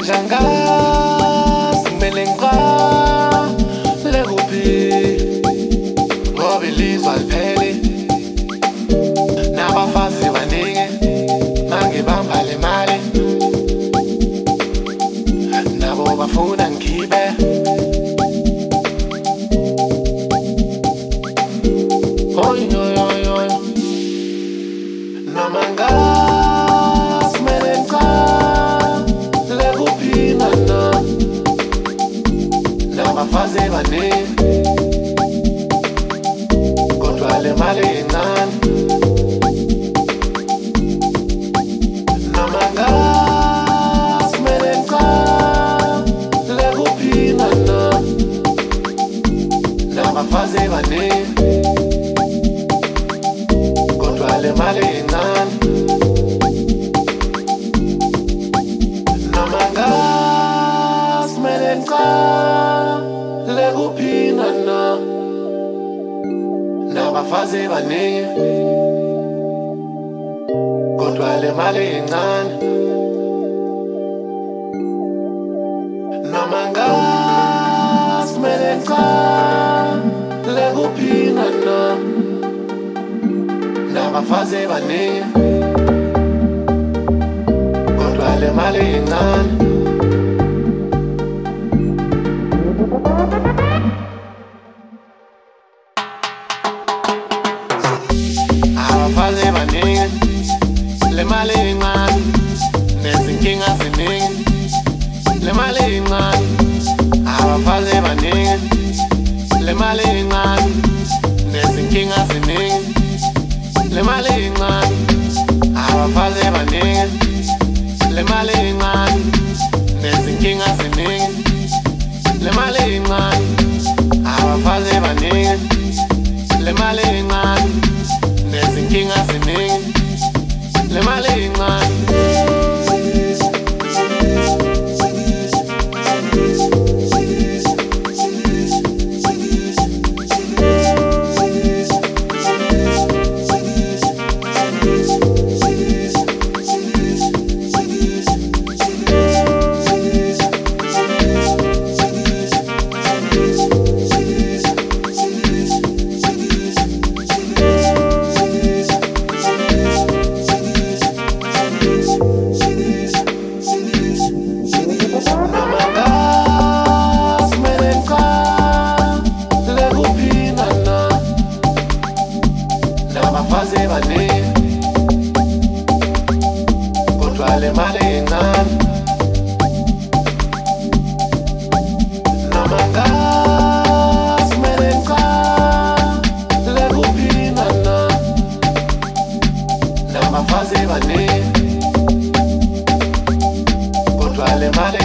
Shangazi kumele ngiqale kuphi ngoba ilizwe alipheli nabafazi baningi mangibamba le mali nabo bafuna ngikhiphe oy oy oy oy noma ngazi kumele ngiqale kuphi nabafazi baningi kodwa le mali incane noma ngazi kumele ngiqale kuphi nabafazi baningi kodwa le mali incane noma ngazi kumele ngiqale kuphi nabafazi baningi kodwa le mali incane noma ngazi kumele ngiqale kuphi nabafazi baningi kodwa le mali incane abafazi baningi le mali incane nezinkinga ziningi le mali incane abafazi baningi le mali incane nezinkinga ziningi le mali incane abafazi baningi le mali incane nezinkinga ziningi le mali incane abafazi baningi le mali incane nezinkinga ziningi le mali incane abafazi baningi kodwa le mali incane noma ngazi kumele ngiqale kuphi nabafazi baningi kodwa le mali